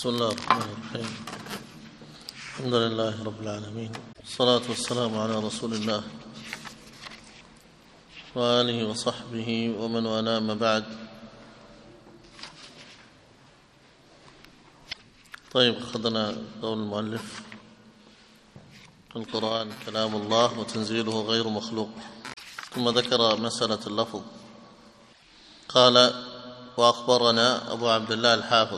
بسم الله الرحمن الرحيم. الحمد لله رب العالمين، والصلاة والسلام على رسول الله وآله وصحبه ومن والاه، ما بعد. طيب، أخذنا قول المؤلف: القرآن كلام الله وتنزيله غير مخلوق. ثم ذكر مسألة اللفظ. قال: وأخبرنا أبو عبد الله الحافظ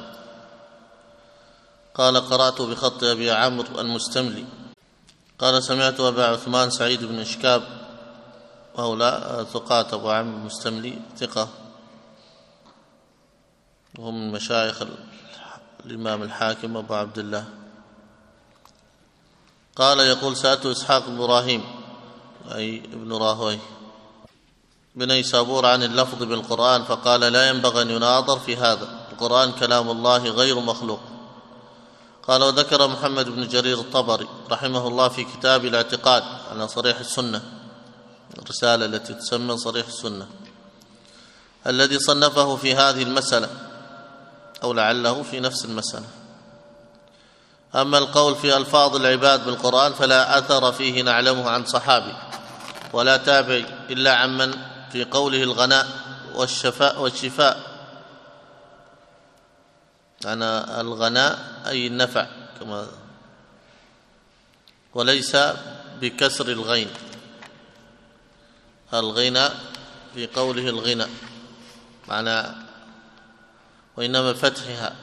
قال: قرأت بخط أبي عمرو المستملي قال: سمعت أبا عثمان سعيد بن إشكاب، وهؤلاء ثقات. أبو عمرو المستملي ثقة، وهم من مشايخ الإمام الحاكم أبو عبد الله. قال: يقول: سألت إسحاق بن إبراهيم أي ابن راهويه بن سابور عن اللفظ بالقرآن، فقال: لا ينبغي أن يناظر في هذا، القرآن كلام الله غير مخلوق. قال: وذكر محمد بن جرير الطبري رحمه الله في كتاب الاعتقاد على صريح السنة، الرسالة التي تسمى صريح السنة، الذي صنفه في هذه المسألة، أو لعله في نفس المسألة. أما القول في ألفاظ العباد بالقرآن فلا أثر فيه نعلمه عن صحابي ولا تابعي، إلا عمن في قوله الغناء والشفاء. أنا الغناء أي النفع، كما وليس بكسر الغين، الغنى في قوله الغنى معنى، وإنما فتحها،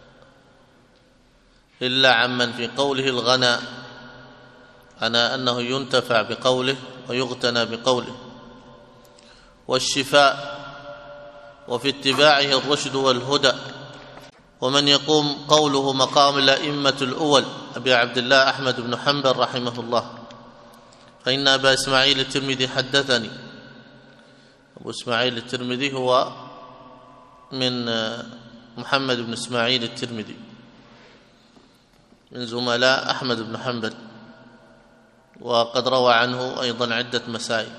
إلا عمن في قوله الغناء أنه ينتفع بقوله ويغتنى بقوله. والشفاء، وفي اتباعه الرشد والهدى، ومن يقوم قوله مقام الأئمة الأول أبي عبد الله أحمد بن حنبل رحمه الله. فإن أبا إسماعيل الترمذي حدثني. أبو إسماعيل الترمذي هو من محمد بن إسماعيل الترمذي، من زملاء أحمد بن حنبل، وقد روى عنه أيضا عدة مسائل.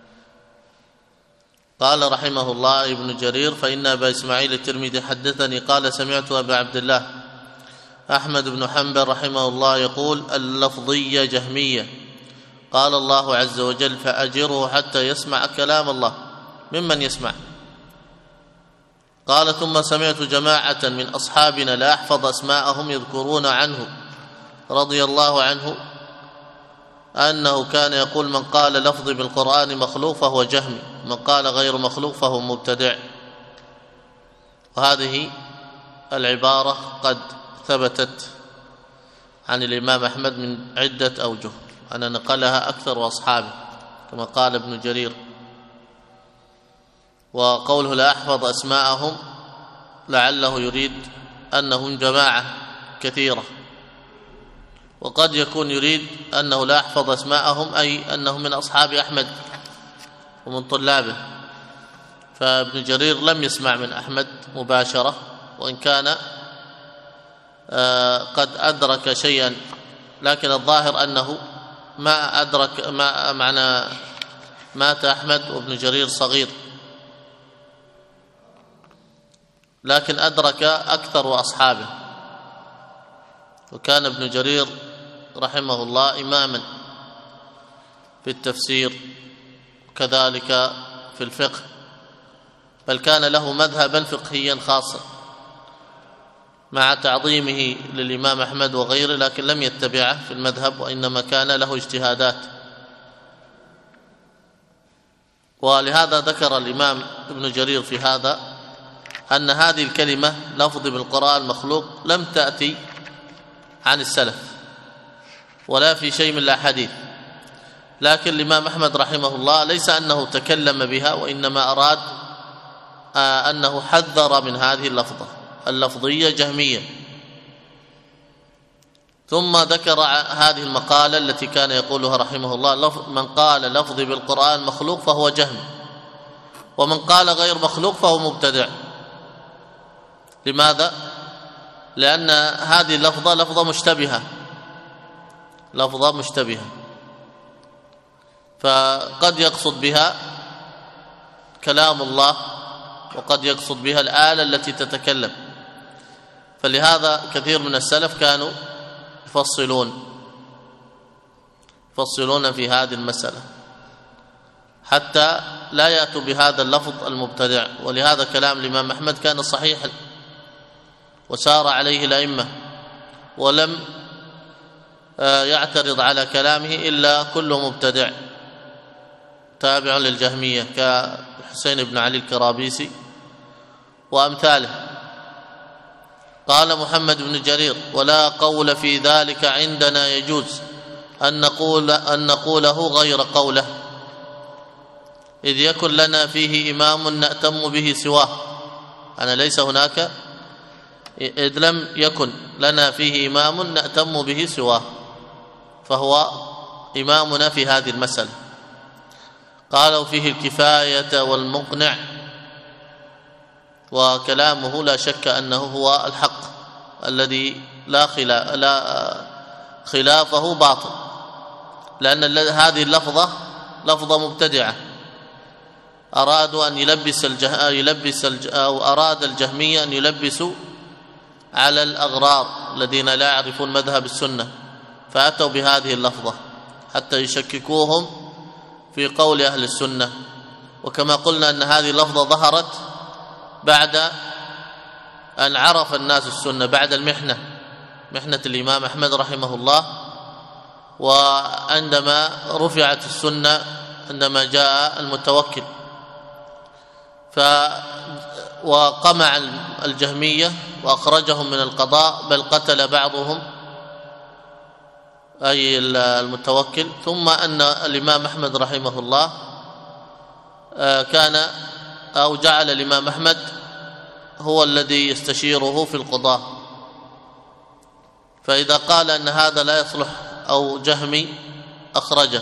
قال رحمه الله ابن جرير: فإن أبا إسماعيل الترمذي حدثني قال: سمعت أبا عبد الله أحمد بن حنبل رحمه الله يقول: اللفظية جهمية، قال الله عز وجل: فأجره حتى يسمع كلام الله. ممن يسمع؟ قال: ثم سمعت جماعة من أصحابنا لا أحفظ أسماءهم يذكرون عنه رضي الله عنه أنه كان يقول: من قال لفظي بالقرآن مخلوق فهو جهمي، من قال غير مخلوق فهو مبتدع. وهذه العبارة قد ثبتت عن الإمام أحمد من عدة أوجه، أن نقلها أكثر أصحابه كما قال ابن جرير. وقوله لا أحفظ أسماءهم لعله يريد أنهم جماعة كثيرة، وقد يكون يريد أنه لا أحفظ أسماءهم أي أنهم من أصحاب أحمد ومن طلابه. فابن جرير لم يسمع من أحمد مباشرة، وإن كان قد أدرك شيئا، لكن الظاهر أنه ما أدرك، ما معنى مات أحمد وابن جرير صغير، لكن أدرك أكثر أصحابه. وكان ابن جرير رحمه الله إماما في التفسير وكذلك في الفقه، بل كان له مذهبا فقهيا خاصا مع تعظيمه للإمام أحمد وغيره، لكن لم يتبعه في المذهب، وإنما كان له اجتهادات. ولهذا ذكر الإمام ابن جرير في هذا أن هذه الكلمة لفظ بالقرآن مخلوق لم تأتي عن السلف ولا في شيء من الأحاديث، لكن الإمام أحمد رحمه الله ليس أنه تكلم بها، وإنما أراد أنه حذر من هذه اللفظة اللفظية جهمية. ثم ذكر هذه المقالة التي كان يقولها رحمه الله: من قال لفظي بالقرآن مخلوق فهو جهم، ومن قال غير مخلوق فهو مبتدع. لماذا؟ لأن هذه اللفظة لفظة مشتبهة، فقد يقصد بها كلام الله، وقد يقصد بها الآلة التي تتكلم. فلهذا كثير من السلف كانوا يفصلون في هذه المسألة حتى لا يأتوا بهذا اللفظ المبتدع. ولهذا كلام الإمام أحمد كان صحيحا وسار عليه الأئمة، ولم يعترض على كلامه إلا كل مبتدع تابع للجهمية كحسين بن علي الكرابيسي وأمثاله. قال محمد بن جرير: ولا قول في ذلك عندنا يجوز أن نقوله غير قوله، إذ يكن لنا فيه إمام نأتم به سواه. أنا ليس هناك، إذ لم يكن لنا فيه إمام نأتم به سواه، فهو إمامنا في هذه المسألة. قالوا فيه الكفاية والمقنع، وكلامه لا شك أنه هو الحق الذي لا خلافه باطل، لأن هذه اللفظة لفظة مبتدعة. أرادوا أن أراد الجهمية أن يلبسوا على الأغرار الذين لا يعرفون مذهب السنة، فأتوا بهذه اللفظة حتى يشككوهم في قول أهل السنة. وكما قلنا أن هذه اللفظة ظهرت بعد أن عرف الناس السنة، بعد محنة الإمام أحمد رحمه الله، وعندما رفعت السنة عندما جاء المتوكل وقمع الجهمية وأخرجهم من القضاء، بل قتل بعضهم أي المتوكل. ثم أن الإمام أحمد رحمه الله كان أو جعل الإمام أحمد هو الذي يستشيره في القضاء، فإذا قال أن هذا لا يصلح أو جهمي أخرجه.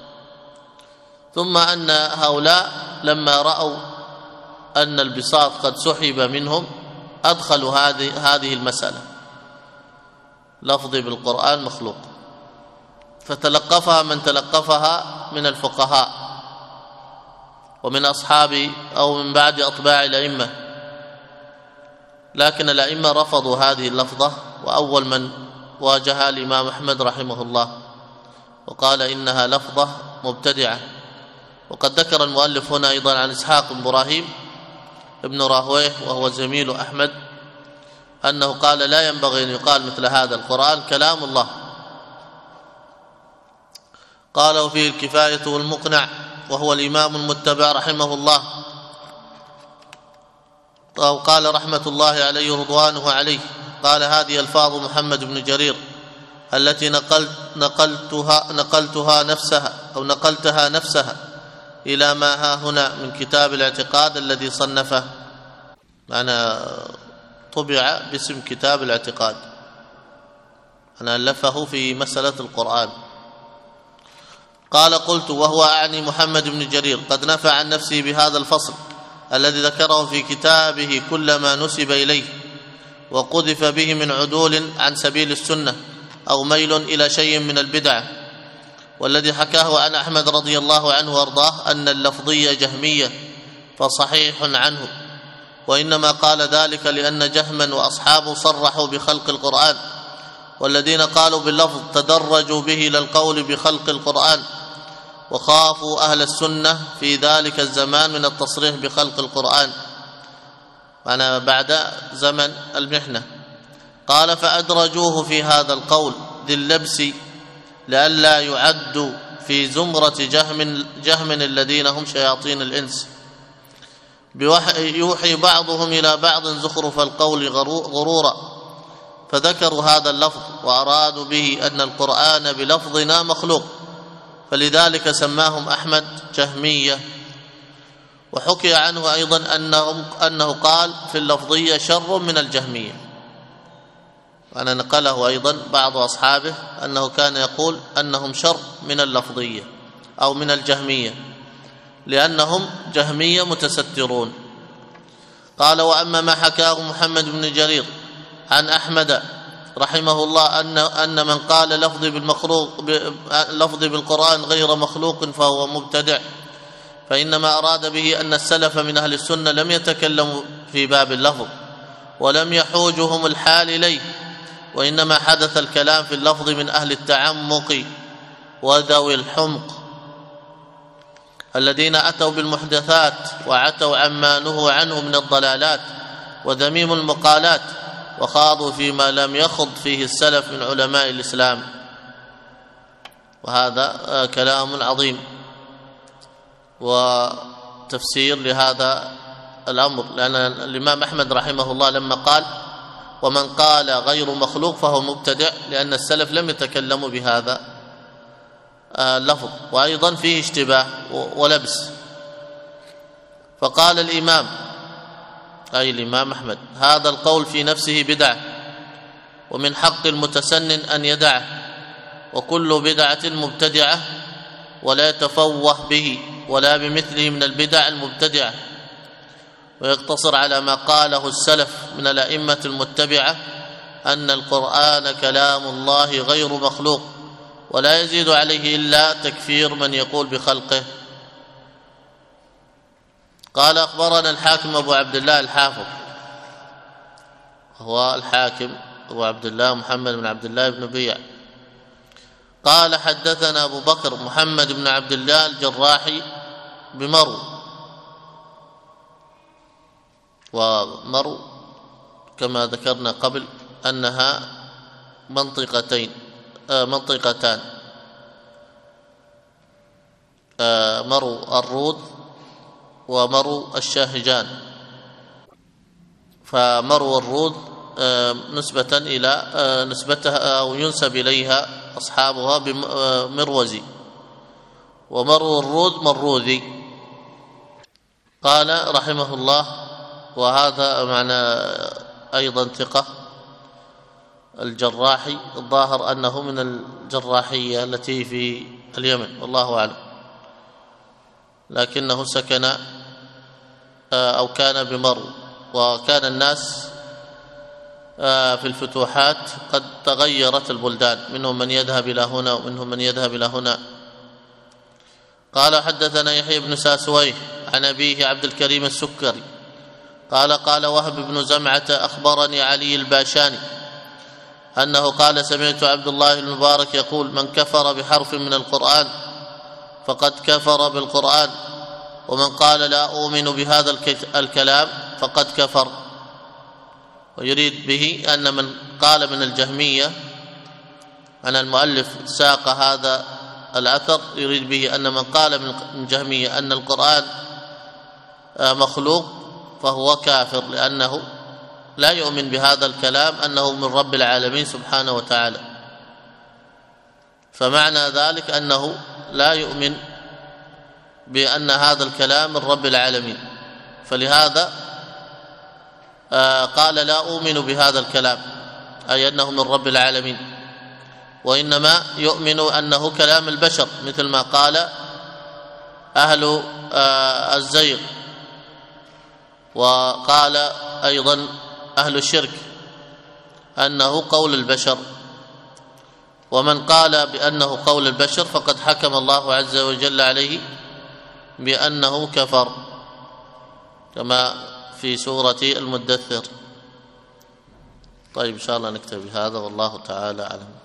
ثم أن هؤلاء لما رأوا أن البساط قد سحب منهم أدخلوا هذه المسألة، لفظي بالقرآن مخلوق، فتلقفها من تلقفها من الفقهاء ومن أصحاب أو من بعد أطباع الأئمة، لكن الأئمة رفضوا هذه اللفظة، وأول من واجهها الإمام أحمد رحمه الله وقال إنها لفظة مبتدعة. وقد ذكر المؤلف هنا أيضا عن إسحاق بن إبراهيم ابن راهويه وهو زميل أحمد أنه قال: لا ينبغي أن يقال مثل هذا، القرآن كلام الله. قال: وفيه الكفاية والمقنع، وهو الإمام المتبع رحمه الله، أو قال رحمة الله عليه رضوانه عليه. قال: هذه ألفاظ محمد بن جرير التي نقلتها نفسها إلى ما ها هنا من كتاب الاعتقاد الذي صنفه، معنى طبع باسم كتاب الاعتقاد، أنا ألفه في مسألة القرآن. قال: قلت: وهو أعني محمد بن جرير قد نفى عن نفسه بهذا الفصل الذي ذكره في كتابه كل ما نسب إليه وقذف به من عدول عن سبيل السنة أو ميل إلى شيء من البدعة، والذي حكاه عن أحمد رضي الله عنه وارضاه أن اللفظية جهمية، فصحيح عنه، وإنما قال ذلك لأن جهما وأصحابه صرحوا بخلق القرآن، والذين قالوا باللفظ تدرجوا به إلى القول بخلق القرآن، وخافوا أهل السنة في ذلك الزمان من التصريح بخلق القرآن، معنى بعد زمن المحنة. قال: فأدرجوه في هذا القول ذي اللبس لئلا يعدوا في زمرة جهم الذين هم شياطين الإنس، يوحي بعضهم إلى بعض زخرف القول غرورا، فذكروا هذا اللفظ وأرادوا به أن القرآن بلفظنا مخلوق، فلذلك سماهم أحمد جهمية. وحكي عنه أيضا أنه قال في اللفظية شر من الجهمية، وأنا نقله أيضا بعض أصحابه أنه كان يقول أنهم شر من اللفظية أو من الجهمية، لأنهم جهمية متسترون. قال: وأما ما حكاه محمد بن جرير عن أحمد رحمه الله أن من قال لفظي بالقرآن غير مخلوق فهو مبتدع، فإنما أراد به أن السلف من أهل السنة لم يتكلموا في باب اللفظ، ولم يحوجهم الحال إليه، وإنما حدث الكلام في اللفظ من أهل التعمق وذوي الحمق الذين أتوا بالمحدثات وعتوا عما نهوا عنه من الضلالات وذميم المقالات، وخاضوا فيما لم يخض فيه السلف من علماء الإسلام. وهذا كلام عظيم وتفسير لهذا الأمر، لأن الإمام أحمد رحمه الله لما قال ومن قال غير مخلوق فهو مبتدع، لأن السلف لم يتكلموا بهذا اللفظ، وأيضا فيه اشتباه ولبس. فقال الإمام أي الإمام أحمد هذا القول في نفسه بدعة، ومن حق المتسنن أن يدعه، وكل بدعة مبتدعة، ولا يتفوه به ولا بمثله من البدع المبتدعة، ويقتصر على ما قاله السلف من الأئمة المتبعة أن القرآن كلام الله غير مخلوق، ولا يزيد عليه إلا تكفير من يقول بخلقه. قال أخبرنا الحاكم أبو عبد الله الحافظ، هو الحاكم أبو عبد الله محمد بن عبد الله بن بيع، قال حدثنا أبو بكر محمد بن عبد الله الجراحي بمرو، ومرو كما ذكرنا قبل أنها منطقتان، مرو الرود ومرو الشاهجان. فمرو الرود نسبتها أو ينسب إليها أصحابها بمروزي، ومرو الرود مروذي. قال رحمه الله وهذا معنى أيضا ثقة الجراحي، الظاهر أنه من الجراحية التي في اليمن والله أعلم، لكنه سكن أو كان بمرو. وكان الناس في الفتوحات قد تغيرت البلدان، منهم من يذهب إلى هنا ومنهم من يذهب إلى هنا. قال حدثنا يحيى بن ساسويه عن أبيه عبد الكريم السكري قال وهب بن زمعة أخبرني علي الباشاني أنه قال سمعت عبد الله المبارك يقول من كفر بحرف من القرآن فقد كفر بالقرآن، ومن قال لا أؤمن بهذا الكلام فقد كفر. ويريد به أن من قال من الجهمية، أن المؤلف ساق هذا الأثر، يريد به أن من قال من الجهمية أن القرآن مخلوق فهو كافر، لأنه لا يؤمن بهذا الكلام أنه من رب العالمين سبحانه وتعالى. فمعنى ذلك أنه لا يؤمن بأن هذا الكلام من رب العالمين، فلهذا قال لا أؤمن بهذا الكلام، أي أنه من رب العالمين، وإنما يؤمن أنه كلام البشر، مثل ما قال أهل الزيغ، وقال أيضا أهل الشرك أنه قول البشر. ومن قال بأنه قول البشر فقد حكم الله عز وجل عليه بأنه كفر، كما في سورة المدثر. طيب إن شاء الله نكتفي بهذا، والله تعالى أعلم.